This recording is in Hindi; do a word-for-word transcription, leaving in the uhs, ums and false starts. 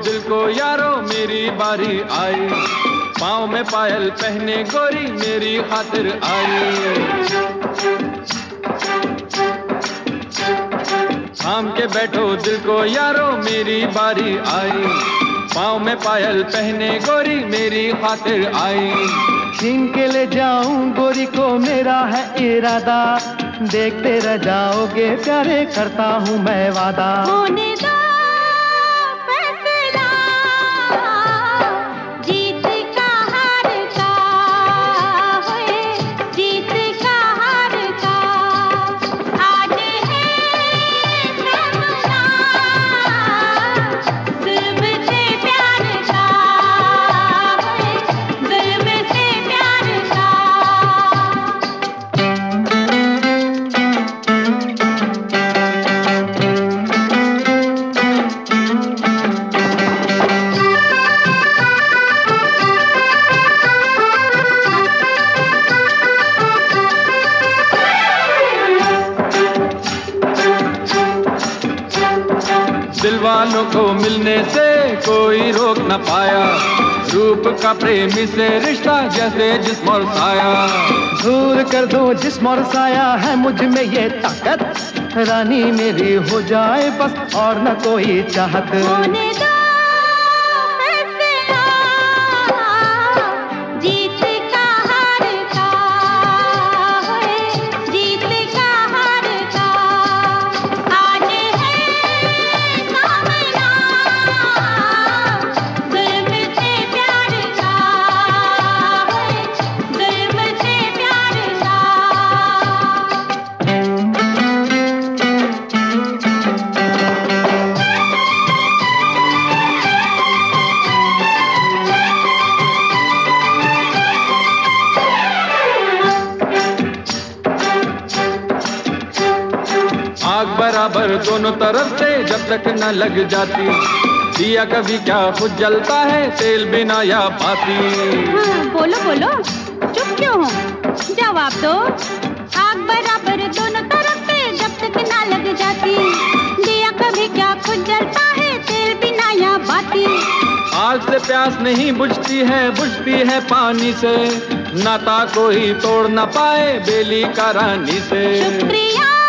दिल को यारो मेरी बारी आई, पाँव में पायल पहने गोरी मेरी खातिर आई। थाम के बैठो दिल को यारो मेरी बारी आई, पाँव में पायल पहने गोरी मेरी खातिर आई। छीन के ले जाऊं गोरी को मेरा है इरादा, देखते रह जाओगे प्यारे करता हूँ मैं वादा। होने दो फैसला जीत का हार का, होए जीत का हार का। आज है सामना जुल्म से प्यार का, होए जुल्म से प्यार का। दिल वालों को मिलने से कोई रोक न पाया, रूप का प्रेमी से रिश्ता जैसे जिस्म और साया। दूर कर दो जिस्म और साया है मुझ में ये ताकत, रानी मेरी हो जाए बस और न कोई चाहत। होने दो फैसला जीत का हार का, होए जीत का हार का। आज है सामना जुल्म से प्यार का, होए जुल्म से प्यार का। आग बराबर दोनों तरफ से जब तक न लग जाती, दिया कभी क्या खुद जलता है तेल बिना या पाती। हाँ, बोलो बोलो चुप क्यों हो, जवाब दो। आग बराबर दोनों तरफ से जब तक ना लग जाती, दिया कभी क्या खुद जलता है तेल बिना या बाती। आग से प्यास नहीं बुझती है, बुझती है पानी से, नाता कोई तोड़ न पाए बेली का रानी से। शुक्रिया